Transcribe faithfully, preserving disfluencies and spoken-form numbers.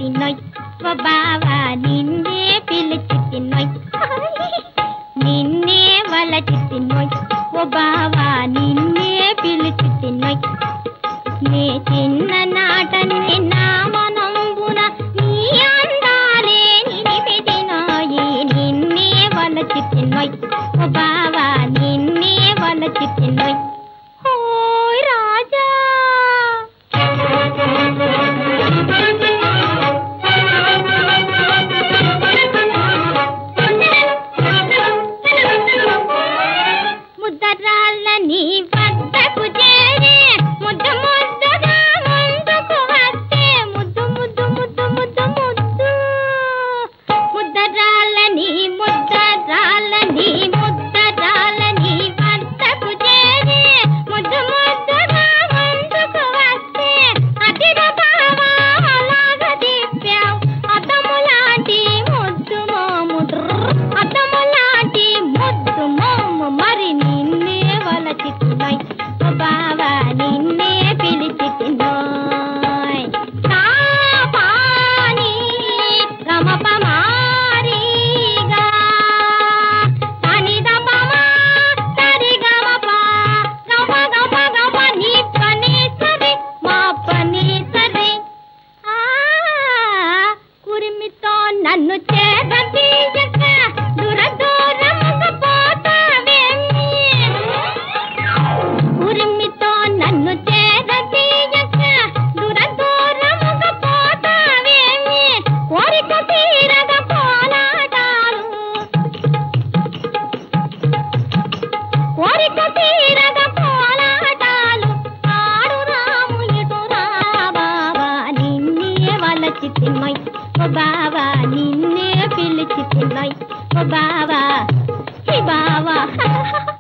నొయ్ ఓ బావా నిన్నే పిలిచితి నొయ్ నిన్నే వలచితి నొయ్ ఓ బావా నిన్నే పిలిచితి నొయ్ నే చిన్న నాటని నా మనంబున నీ అందాలే నిలిపెదినాయి నిన్నే వలచితి నొయ్ ఓ బావా నిన్నే వలచితి నొయ్ ఓయ్ రాజా ముద్దరాళ్ళని వద్దకు చేరే ముద్దు ముద్దుగా ముందుకు వస్తే ముద్దు ముద్దు ముద్దు ముద్దు ముద్దు ముద్దరాళ్ళని ముద్దరాళ్ళని ముద్దరాళ్ళని వద్దకు చేరే ముద్దు ముద్దుగా ముందుకు వస్తే అదిర బావా అలాగ తిప్పావు అద్దములాంటి ముద్దు మోము అద్దములాంటి ముద్దు మోము మరి నిన్నే వలచితున్నోయ్ ఓ బావా నిన్నే పిలిచితున్నోయ్ తా పాని గమప మారిగా తని దపమా సరి గమప గమ గమ గమ నీ పని సరి మా పని సరి ఆ కురిమితో నన్ను చేరదీయక దూర దూరముగా పోతావేమి ఉరిమితో నన్ను చేరదీయక దూర దూరముగా పోతావేమి కోరిక తీరగ పోలాటాలు కోరిక తీరగ పోలాటాలు ఆడు రాము ఇటు రా బావా నిన్నే వలచితిన్నోయ్ ఓ బావా నిన్నే పిలిచితిన్నోయ్ ఓ బావా హి బావా